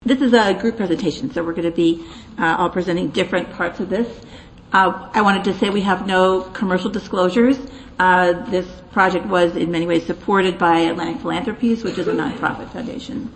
This is a group presentation, so we're going to be all presenting different parts of this. I wanted to say we have no commercial disclosures. This project was in many ways supported by Atlantic Philanthropies, which is a nonprofit foundation.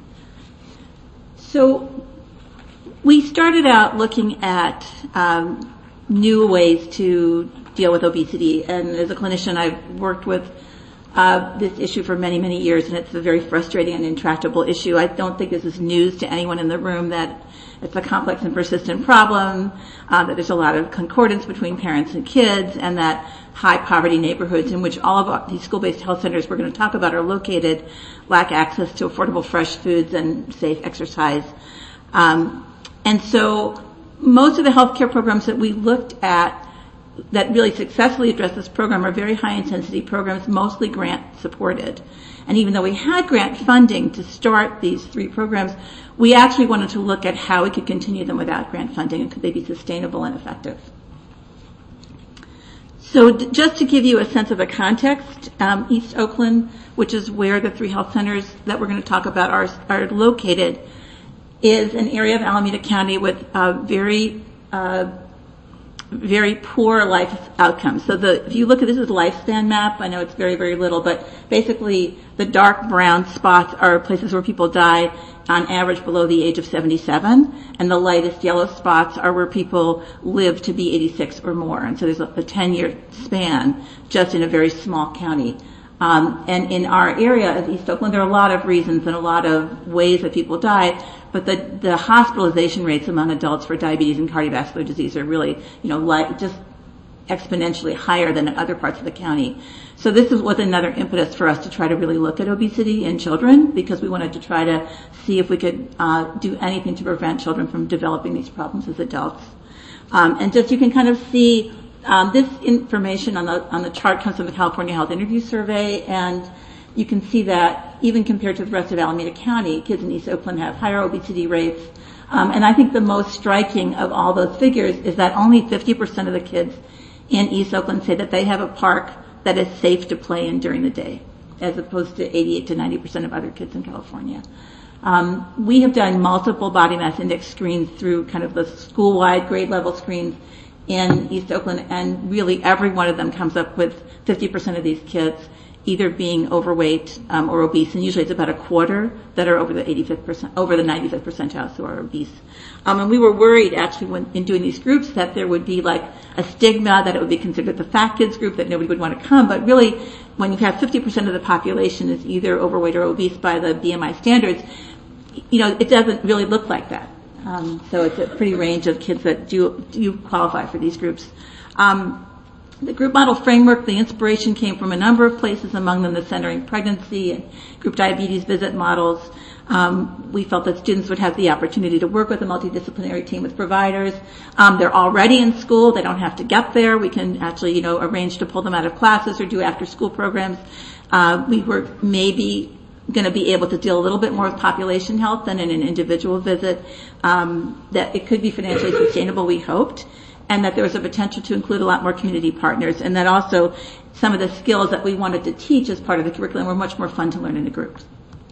So we started out looking at new ways to deal with obesity, and as a clinician I've worked with this issue for many, many years, and it's a very frustrating and intractable issue. I don't think this is news to anyone in the room that it's a complex and persistent problem, that there's a lot of concordance between parents and kids, and that high poverty neighborhoods in which all of these school-based health centers we're going to talk about are located lack access to affordable fresh foods and safe exercise. And so most of the healthcare programs that we looked at that really successfully address this program are very high intensity programs, mostly grant supported. And even though we had grant funding to start these 3 programs, we actually wanted to look at how we could continue them without grant funding, and could they be sustainable and effective. So just to give you a sense of the context, East Oakland, which is where the 3 health centers that we're going to talk about are located, is an area of Alameda County with very poor life outcomes. So if you look at this as a lifespan map, I know it's very, very little, but basically the dark brown spots are places where people die on average below the age of 77, and the lightest yellow spots are where people live to be 86 or more. And so there's a 10-year span just in a very small county. And in our area of East Oakland, there are a lot of reasons and a lot of ways that people die, but the hospitalization rates among adults for diabetes and cardiovascular disease are really, just exponentially higher than in other parts of the county. So this was another impetus for us to try to really look at obesity in children, because we wanted to try to see if we could do anything to prevent children from developing these problems as adults. And just you can kind of see this information on the chart comes from the California Health Interview Survey, and you can see that even compared to the rest of Alameda County, kids in East Oakland have higher obesity rates. And I think the most striking of all those figures is that only 50% of the kids in East Oakland say that they have a park that is safe to play in during the day, as opposed to 88 to 90% of other kids in California. We have done multiple body mass index screens through kind of the school-wide grade level screens in East Oakland, and really every one of them comes up with 50% of these kids either being overweight or obese, and usually it's about a quarter that are over the 95th percentile, so are obese. And we were worried actually in doing these groups that there would be like a stigma, that it would be considered the fat kids group, that nobody would want to come. But really, when you have 50% of the population is either overweight or obese by the BMI standards, it doesn't really look like that. So it's a pretty range of kids that do qualify for these groups. The group model framework, the inspiration came from a number of places, among them the Centering Pregnancy and group diabetes visit models. We felt that students would have the opportunity to work with a multidisciplinary team with providers. They're already in school. They don't have to get there. We can actually, arrange to pull them out of classes or do after-school programs. We were maybe going to be able to deal a little bit more with population health than in an individual visit, that it could be financially sustainable, we hoped, and that there was a potential to include a lot more community partners, and that also some of the skills that we wanted to teach as part of the curriculum were much more fun to learn in the groups.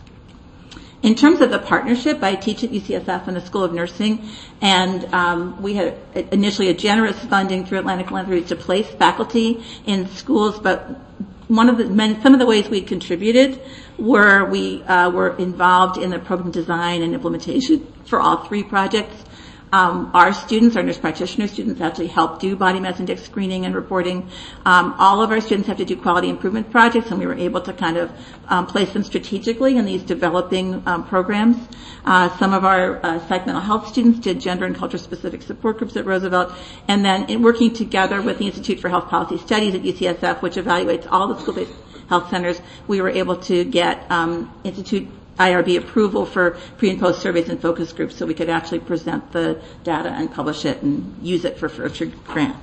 In terms of the partnership, I teach at UCSF in the School of Nursing, and we had initially a generous funding through Atlantic Philanthropies to place faculty in schools, but some of the ways we contributed were we were involved in the program design and implementation for all 3 projects. Our students, our nurse practitioner students, actually help do body mass index screening and reporting. All of our students have to do quality improvement projects, and we were able to kind of place them strategically in these developing programs. Some of our psych mental health students did gender and culture specific support groups at Roosevelt, and then in working together with the Institute for Health Policy Studies at UCSF, which evaluates all the school-based health centers, we were able to get Institute IRB approval for pre- and post surveys and focus groups, so we could actually present the data and publish it and use it for future grants.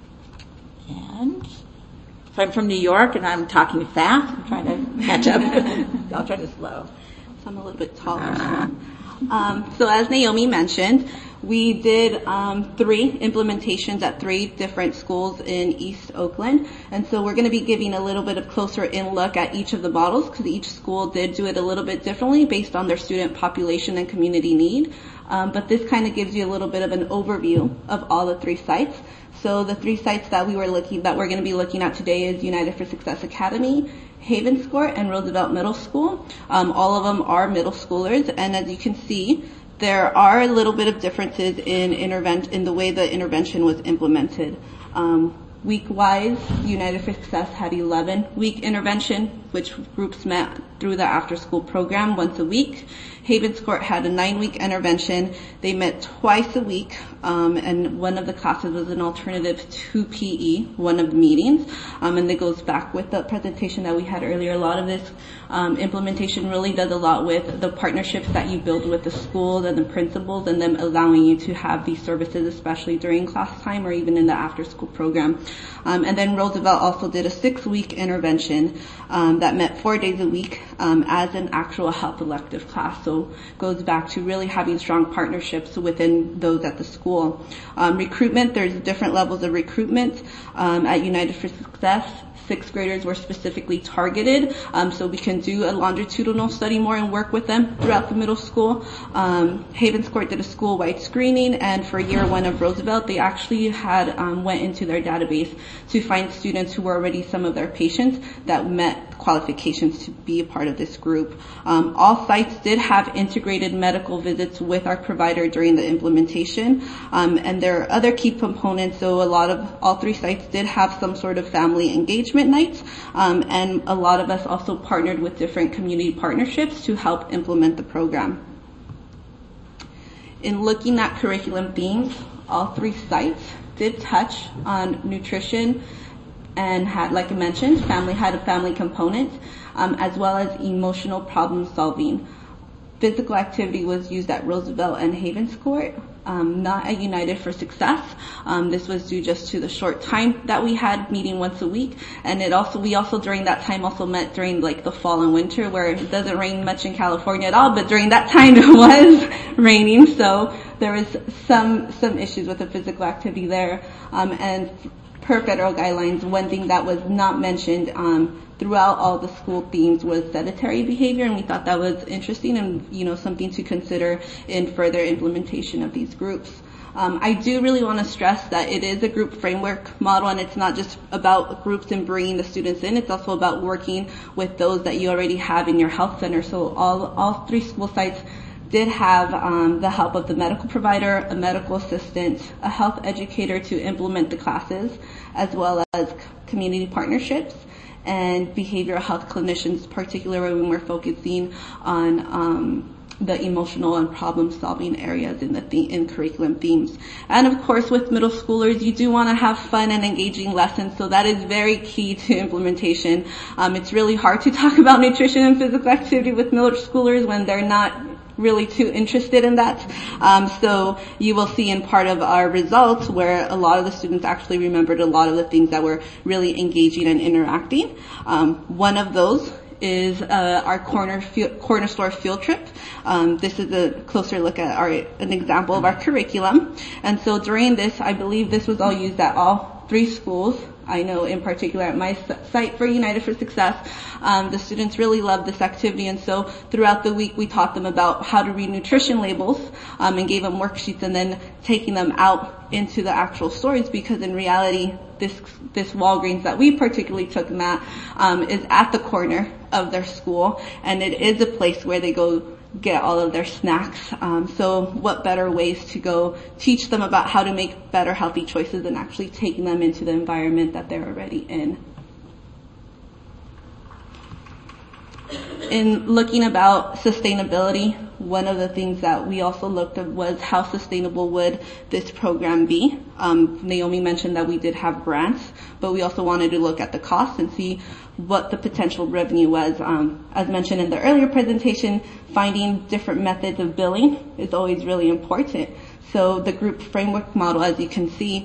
And so I'm from New York, and I'm talking fast. I'm trying to catch up. I'll try to slow. So I'm a little bit taller. So as Naomi mentioned, we did 3 implementations at 3 different schools in East Oakland. And so we're going to be giving a little bit of closer in look at each of the models because each school did do it a little bit differently based on their student population and community need. But this kind of gives you a little bit of an overview of all the 3 sites. So the 3 sites that we're going to be looking at today is United for Success Academy, Havenscourt, and Roosevelt Middle School. All of them are middle schoolers, and as you can see, there are a little bit of differences in the way the intervention was implemented. Week-wise, United for Success had 11-week intervention, which groups met through the after-school program once a week. Havenscourt had a 9-week intervention. They met twice a week, and one of the classes was an alternative to PE, one of the meetings. And it goes back with the presentation that we had earlier. A lot of this implementation really does a lot with the partnerships that you build with the schools and the principals and them allowing you to have these services, especially during class time or even in the after-school program. And then Roosevelt also did a 6-week intervention that met 4 days a week as an actual health elective class. So goes back to really having strong partnerships within those at the school. Recruitment, there's different levels of recruitment. At United for Success, 6th graders were specifically targeted, so we can do a longitudinal study more and work with them throughout the middle school. Havenscourt did a school-wide screening, and for year 1 of Roosevelt, they actually had went into their database to find students who were already some of their patients that met qualifications to be a part of this group. All sites did have integrated medical visits with our provider during the implementation, and there are other key components. So all 3 sites did have some sort of family engagement nights, and a lot of us also partnered with different community partnerships to help implement the program. In looking at curriculum themes, all 3 sites did touch on nutrition and had, like I mentioned, had a family component, as well as emotional problem solving. Physical activity was used at Roosevelt and Havenscourt, not at United for Success. This was due just to the short time that we had meeting once a week, and we also during that time also met during like the fall and winter where it doesn't rain much in California at all, but during that time it was raining, so there was some issues with the physical activity there, and per federal guidelines, one thing that was not mentioned throughout all the school themes was sedentary behavior, and we thought that was interesting and something to consider in further implementation of these groups. I do really want to stress that it is a group framework model, and it's not just about groups and bringing the students in. It's also about working with those that you already have in your health center. So all 3 school sites did have the help of the medical provider, a medical assistant, a health educator to implement the classes, as well as community partnerships and behavioral health clinicians, particularly when we're focusing on the emotional and problem-solving areas in curriculum themes. And of course, with middle schoolers, you do want to have fun and engaging lessons, so that is very key to implementation. It's really hard to talk about nutrition and physical activity with middle schoolers when they're not really too interested in that. So you will see in part of our results where a lot of the students actually remembered a lot of the things that were really engaging and interacting. One of those is our corner store field trip. This is a closer look at an example of our curriculum. And so during this, I believe this was all used at all 3 schools. I know in particular at my site for United for Success, the students really loved this activity, and so throughout the week we taught them about how to read nutrition labels and gave them worksheets, and then taking them out into the actual stores, because in reality this Walgreens that we particularly took them at is at the corner of their school, and it is a place where they go get all of their snacks. So what better ways to go teach them about how to make better healthy choices than actually taking them into the environment that they're already in. In looking about sustainability, one of the things that we also looked at was how sustainable would this program be. Naomi mentioned that we did have grants, but we also wanted to look at the cost and see what the potential revenue was. As mentioned in the earlier presentation, finding different methods of billing is always really important. So the group framework model, as you can see,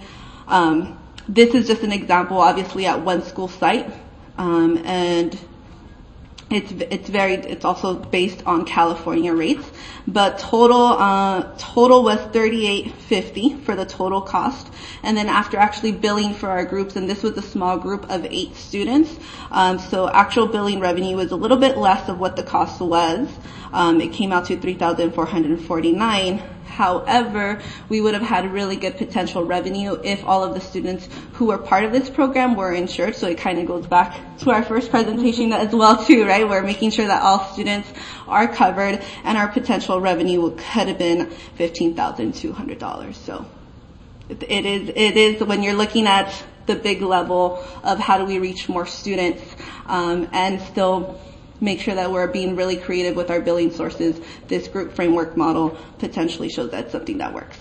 this is just an example, obviously at one school site, and It's also based on California rates, but total was $38.50 for the total cost. And then after actually billing for our groups, and this was a small group of 8 students, so actual billing revenue was a little bit less of what the cost was. It came out to $3,449. However, we would have had really good potential revenue if all of the students who were part of this program were insured. So it kind of goes back to our first presentation as well too, right? We're making sure that all students are covered, and our potential revenue could have been $15,200. So it is when you're looking at the big level of how do we reach more students, and still make sure that we're being really creative with our billing sources, this group framework model potentially shows that's something that works.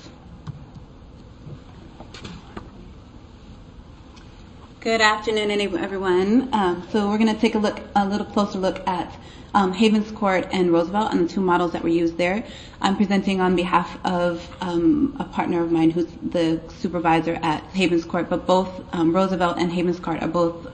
Good afternoon, everyone. So we're going to take a little closer look at Havens Court and Roosevelt and the 2 models that were used there. I'm presenting on behalf of a partner of mine who's the supervisor at Havens Court, but both Roosevelt and Havens Court are both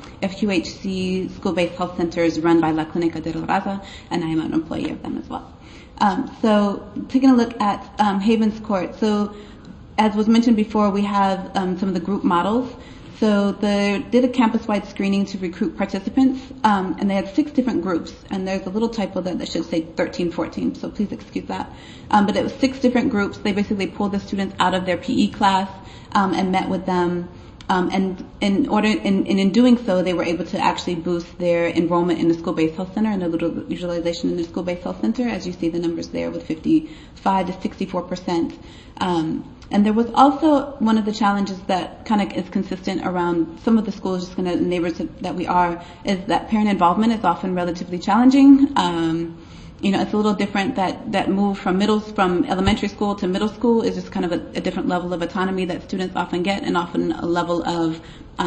FQHC school-based health centers run by La Clínica de La Raza, and I am an employee of them as well. So taking a look at Havens Court. So as was mentioned before, we have some of the group models. So they did a campus-wide screening to recruit participants, and they had 6 different groups. And there's a little typo there that should say 13, 14, so please excuse that. But it was 6 different groups. They basically pulled the students out of their PE class and met with them. And in doing so, they were able to actually boost their enrollment in the school-based health center and a little utilization in the school-based health center, as you see the numbers there with 55 to 64%. And there was also one of the challenges that kind of is consistent around some of the schools, just kind of neighborhoods that we are, is that parent involvement is often relatively challenging. It's a little different that move from elementary school to middle school is just kind of a different level of autonomy that students often get, and often a level of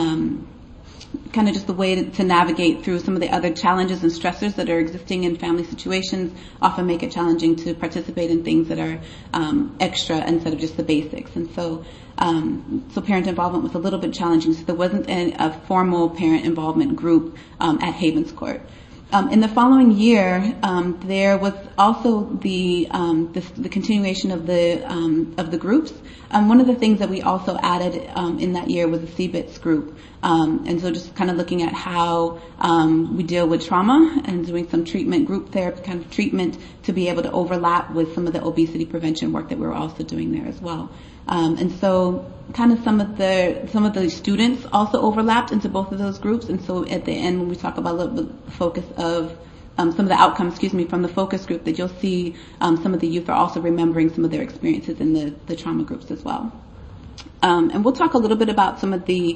kind of just the way to navigate through some of the other challenges and stressors that are existing in family situations often make it challenging to participate in things that are extra instead of just the basics. And so parent involvement was a little bit challenging, so there wasn't a formal parent involvement group at Havens Court. In the following year, there was also the continuation of the groups. One of the things that we also added in that year was a CBITS group, and so just kind of looking at how we deal with trauma and doing some group therapy kind of treatment to be able to overlap with some of the obesity prevention work that we were also doing there as well. And so kind of some of the students also overlapped into both of those groups. And so at the end, when we talk about a little bit the focus of some of the outcomes, from the focus group, that you'll see some of the youth are also remembering some of their experiences in the trauma groups as well. And we'll talk a little bit about some of the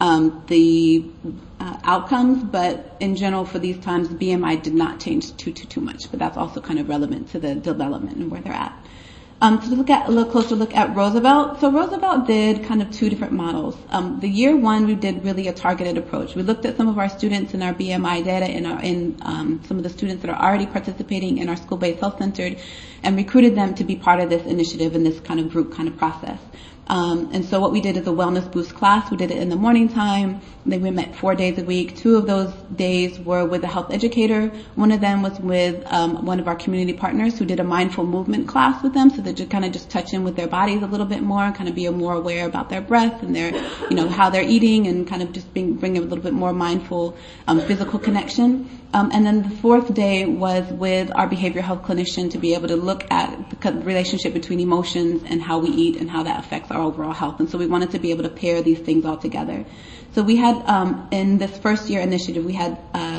outcomes, but in general for these times, BMI did not change too much, but that's also kind of relevant to the development and where they're at. So to look at a little closer look at Roosevelt. So Roosevelt did kind of 2 different models. The year 1, we did really a targeted approach. We looked at some of our students in our BMI data in some of the students that are already participating in our school-based health center, and recruited them to be part of this initiative and this kind of group kind of process. And so what we did is a wellness boost class. We did it in the morning time. Then we met 4 days a week. 2 of those days were with a health educator. One of them was with one of our community partners who did a mindful movement class with them, so they just kind of just touch in with their bodies a little bit more, kind of be more aware about their breath and their, how they're eating, and kind of just bring a little bit more mindful physical connection. And then the 4th day was with our behavioral health clinician to be able to look at the relationship between emotions and how we eat and how that affects our overall health. And so we wanted to be able to pair these things all together. So we had, in this first year initiative, we had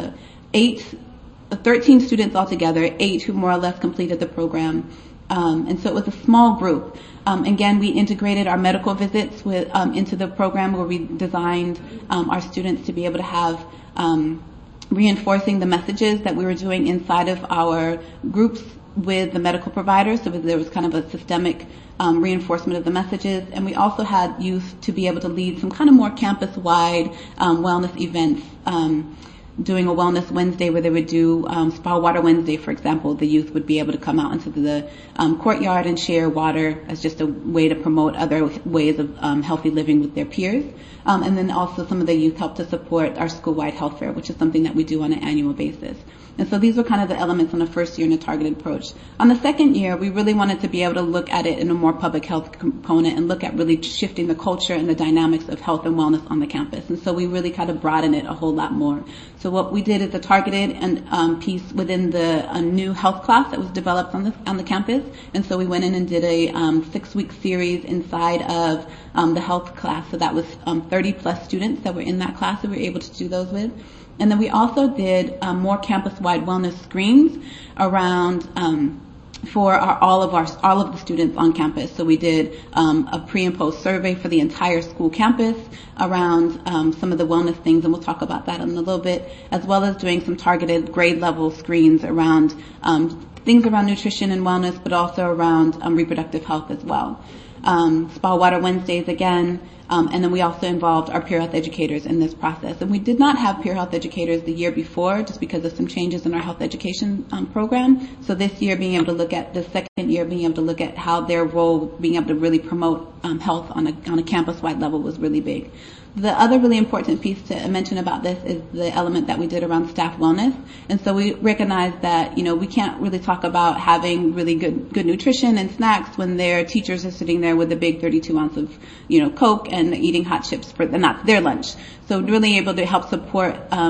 13 students altogether, 8 who more or less completed the program. And so it was a small group. Again, we integrated our medical visits into the program, where we designed our students to be able to have reinforcing the messages that we were doing inside of our groups with the medical providers. So there was kind of a systemic reinforcement of the messages. And we also had youth to be able to lead some kind of more campus-wide wellness events. doing a Wellness Wednesday where they would do Spa Water Wednesday, for example. The youth would be able to come out into the courtyard and share water as just a way to promote other ways of healthy living with their peers. And then also some of the youth help to support our school-wide health fair, which is something that we do on an annual basis. And so these were kind of the elements on the first year in a targeted approach. On the second year, we really wanted to be able to look at it in a more public health component and look at really shifting the culture and the dynamics of health and wellness on the campus. And so we really kind of broadened it a whole lot more. So what we did is a targeted and piece within a new health class that was developed on the campus. And so we went in and did a 6-week series inside of the health class. So that was 30 plus students that were in that class that we were able to do those with. And then we also did more campus-wide wellness screens around for all of the students on campus. So we did a pre and post survey for the entire school campus around some of the wellness things, and we'll talk about that in a little bit, as well as doing some targeted grade level screens around things around nutrition and wellness, but also around reproductive health as well. Spa Water Wednesdays again. And then we also involved our peer health educators in this process. And we did not have peer health educators the year before just because of some changes in our health education program. So this year being able to look at the second year, being able to look at how their role, being able to really promote health on a campus-wide level was really big. The other really important piece to mention about this is the element that we did around staff wellness. And so we recognize that, we can't really talk about having really good nutrition and snacks when their teachers are sitting there with a big 32 ounce of, Coke and eating hot chips and that's their lunch. So really able to help support,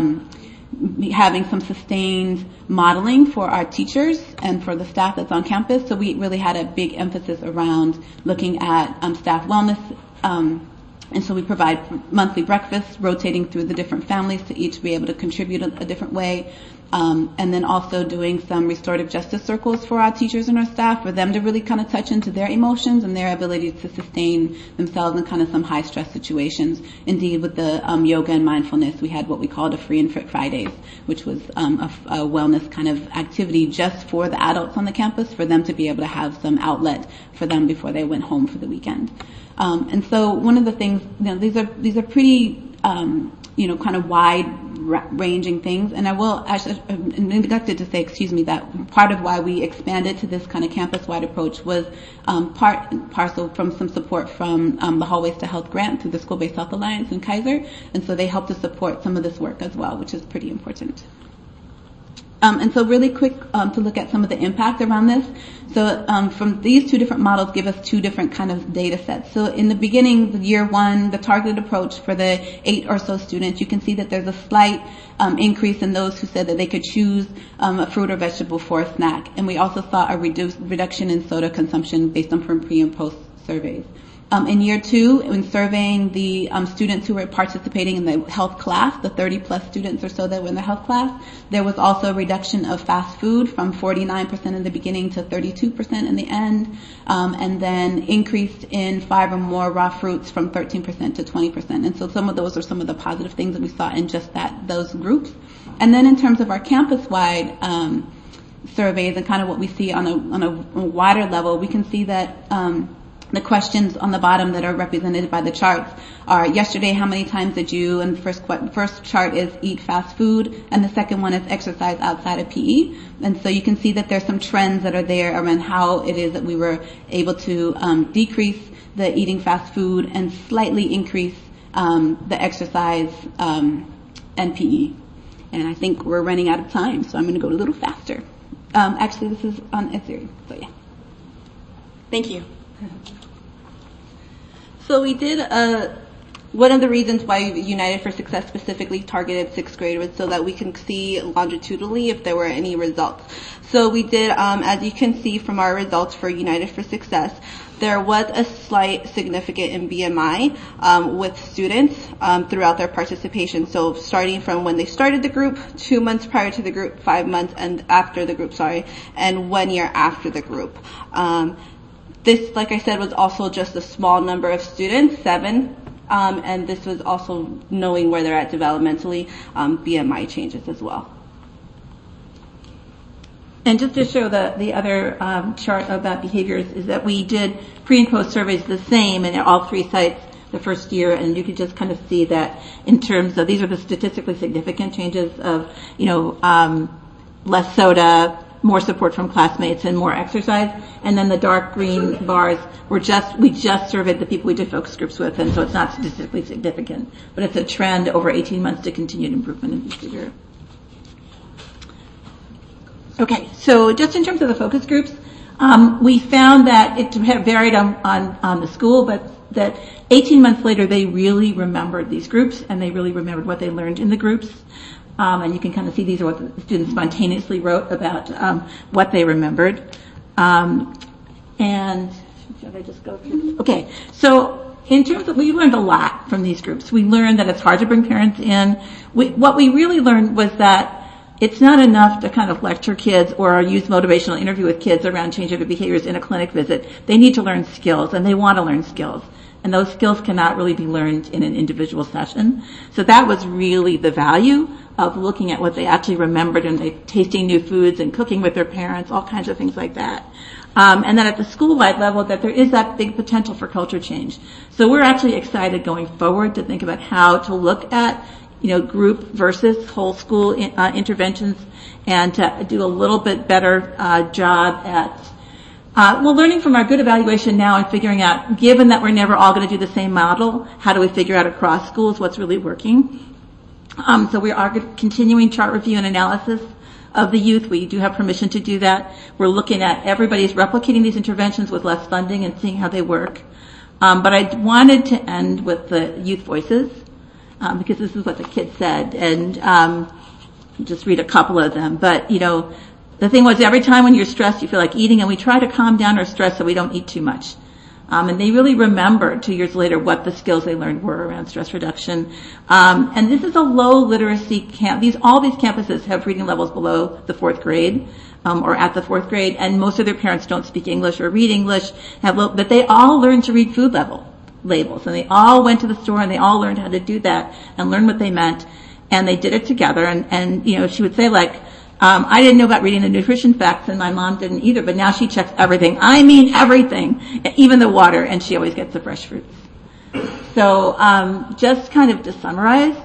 having some sustained modeling for our teachers and for the staff that's on campus. So we really had a big emphasis around looking at, staff wellness, and so we provide monthly breakfasts, rotating through the different families to each be able to contribute a different way. And then also doing some restorative justice circles for our teachers and our staff for them to really kind of touch into their emotions and their ability to sustain themselves in kind of some high stress situations. Indeed, with the yoga and mindfulness, we had what we called a Free and Fit Fridays, which was a wellness kind of activity just for the adults on the campus for them to be able to have some outlet for them before they went home for the weekend. And so one of the things, these are pretty, kind of wide-ranging things. And I will actually neglected to say, that part of why we expanded to this kind of campus-wide approach was part and parcel from some support from the Hallways to Health grant through the School-Based Health Alliance in Kaiser. And so they helped to support some of this work as well, which is pretty important. And so really quick to look at some of the impact around this. So from these two different models give us two different kind of data sets. So in the beginning, the year one, the targeted approach for the 8 or so students, you can see that there's a slight increase in those who said that they could choose a fruit or vegetable for a snack. And we also saw a reduction in soda consumption based on pre and post surveys. In year two, when surveying the students who were participating in the health class, the 30 plus students or so that were in the health class, there was also a reduction of fast food from 49% in the beginning to 32% in the end, and then increased in 5 or more raw fruits from 13% to 20%. And so some of those are some of the positive things that we saw in just those groups. And then in terms of our campus-wide surveys and kind of what we see on a wider level, we can see that the questions on the bottom that are represented by the charts are yesterday, how many times did you, and the first chart is eat fast food, and the second one is exercise outside of PE. And so you can see that there's some trends that are there around how it is that we were able to decrease the eating fast food and slightly increase the exercise and PE. And I think we're running out of time, so I'm going to go a little faster. Actually, this is on Etsy, so yeah. Thank you. So we did, one of the reasons why United for Success specifically targeted 6th grade was so that we can see longitudinally if there were any results. So we did, as you can see from our results for United for Success, there was a slight significant in BMI with students throughout their participation. So starting from when they started the group, 2 months prior to the group, 5 months and after the group, and 1 year after the group. This, like I said, was also just a small number of students, 7, and this was also knowing where they're at developmentally, BMI changes as well. And just to show the other chart about behaviors is that we did pre and post surveys the same, and at all 3 sites the first year, and you could just kind of see that in terms of, these are the statistically significant changes of, less soda, more support from classmates, and more exercise. And then the dark green bars we just surveyed the people we did focus groups with, and so it's not statistically significant, but it's a trend over 18 months to continued improvement in behavior. Okay, so just in terms of the focus groups, we found that it varied on the school, but that 18 months later they really remembered these groups, and they really remembered what they learned in the groups. And you can kind of see these are what the students spontaneously wrote about what they remembered. And should I just go through? Okay, so in terms of, we learned a lot from these groups. We learned that it's hard to bring parents in. What we really learned was that it's not enough to kind of lecture kids or use motivational interview with kids around change of behaviors in a clinic visit. They need to learn skills, and they want to learn skills. And those skills cannot really be learned in an individual session. So that was really the value of looking at what they actually remembered, and they tasting new foods and cooking with their parents, all kinds of things like that. And then at the school-wide level, that there is that big potential for culture change. So we're actually excited going forward to think about how to look at, group versus whole school interventions, and to do a little bit better job at learning from our good evaluation now and figuring out, given that we're never all going to do the same model, how do we figure out across schools what's really working? So we are continuing chart review and analysis of the youth. We do have permission to do that. We're looking at everybody's replicating these interventions with less funding and seeing how they work. But I wanted to end with the youth voices, because this is what the kids said, and just read a couple of them. But, the thing was, every time when you're stressed, you feel like eating, and we try to calm down our stress so we don't eat too much. And they really remembered 2 years later what the skills they learned were around stress reduction. And this is a low literacy camp. All these campuses have reading levels below the 4th grade, or at the 4th grade, and most of their parents don't speak English or read English, but they all learned to read food labels, and they all went to the store and they all learned how to do that and learn what they meant, and they did it together. And she would say, I didn't know about reading the nutrition facts, and my mom didn't either, but now she checks everything. I mean everything, even the water, and she always gets the fresh fruits. So, just kind of to summarize,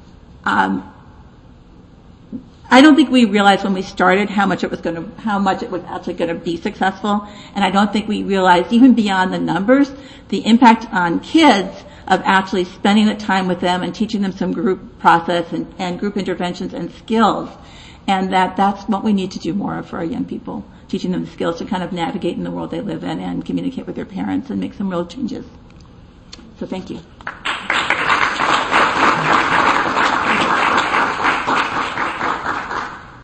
I don't think we realized when we started how much it was actually going to be successful, and I don't think we realized, even beyond the numbers, the impact on kids of actually spending the time with them and teaching them some group process and group interventions and skills. And that's what we need to do more of for our young people, teaching them the skills to kind of navigate in the world they live in and communicate with their parents and make some real changes. So thank you.